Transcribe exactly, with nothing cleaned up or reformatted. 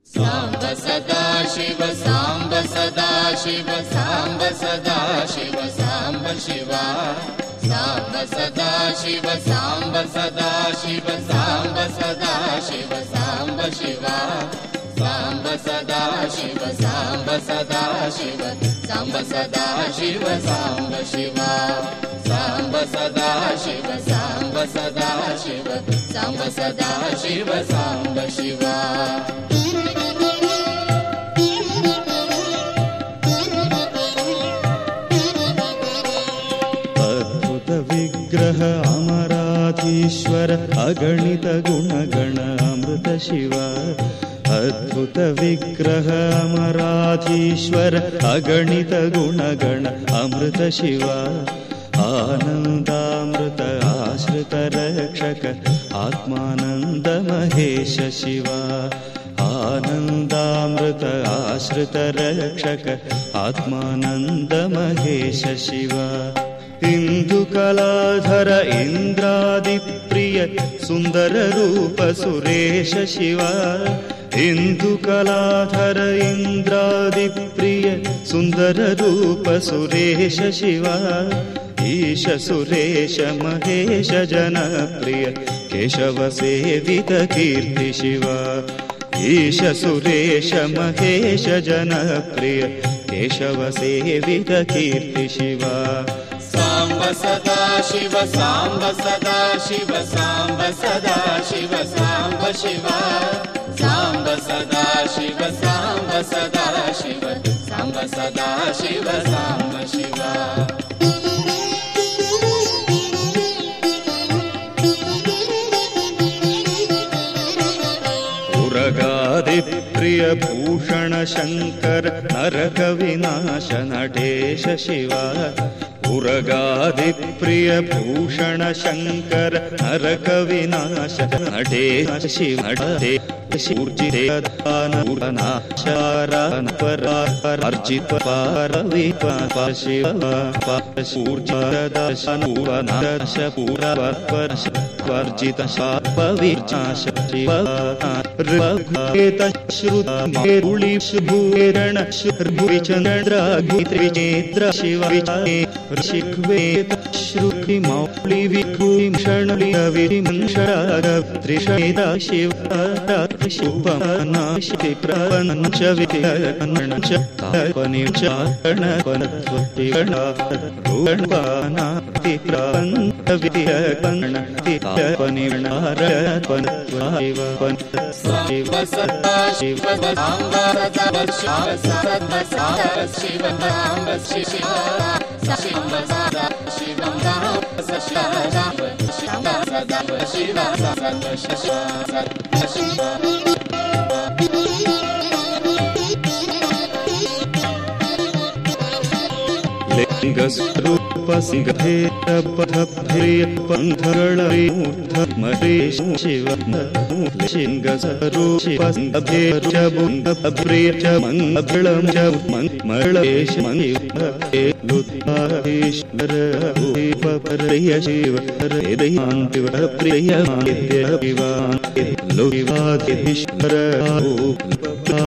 साम्ब सदा शिव साम्ब सदा शिव साम्ब सदा शिव साम्ब शिवा साम्ब सदा शिव साम्ब सदा शिव साम्ब सदा शिव साम्ब शिवा साम्ब सदा शिव साम्ब सदा शिव साम्ब सदा शिव साम्ब शिवा साम्ब सदा शिव साम्ब सदा शिव साम्ब सदा शिव साम्ब शिवा विग्रह अमराधीश्वर अगणित गुणगण अमृत शिवा अद्भुत विग्रह अमराधीश्वर अगणित गुणगण अमृत शिवा आनन्दामृत आश्रित रक्षक आत्मानन्द महेश शिवा आनन्दामृत आश्रित रक्षक आत्मानन्द महेश शिवा इंदुकलाधर इंद्रादिप्रिय सुंदर रूप सुरेश शिवा इंदुकलाधर इंद्रादिप्रिय सुंदर रूप सुरेश शिवा ईश सुरेश महेश जनप्रिय केशव सेवित कीर्ति शिवा ईश सुरेश महेश जनप्रिय केशव सेवित कीर्ति शिवा साम्ब सदा शिव साम्ब सदा शिव साम्ब सदा शिव साम्ब शिवा साम्ब सदा शिव साम्ब सदा शिव साम्ब सदा शिव साम्ब शिवा उरगादि प्रिय भूषण शंकर नरक विनाश नटेश शिवा उरगादि प्रिय भूषण शंकर नरक विनाश नटेश शिव सूर्जितान अर्जित पार विपाप शिव सूर्जदशनूरनाश पूरवर्ष वर्जित शाप विचाश शिव ऋग्वेद श्रुत मेरुलिश भूरण श्रुभिचन्द्राघित्रिचेन्द्र शिव ऋग्वेद श्रुति मौली विभूषण विमंशराग त्रिषेद शिव शुभनाशि प्रपंच विकर्णच तापनिच गणपनत्वतिगण रुणपानाति प्रपंच विकर्णति तापनिर्णारपनत्वाइव शिव सदा शिव साम्ब सदा शिव साम्ब शिवा शिव सदा शिव साम्ब सदा शिव सदा शिव लिंग स्वरूप सिंहेर पथभ्रिय पंधरलूर्ध महेश शिव लिंग स्वरूप सिंहेर च बुंद प्रिय च मंगलम च मंगलेश मंगिव लुत्ताईश्वर रूप प्रिय शिव हृदयांति प्रिय मादित्य विवान लुविवादीश्वर रूप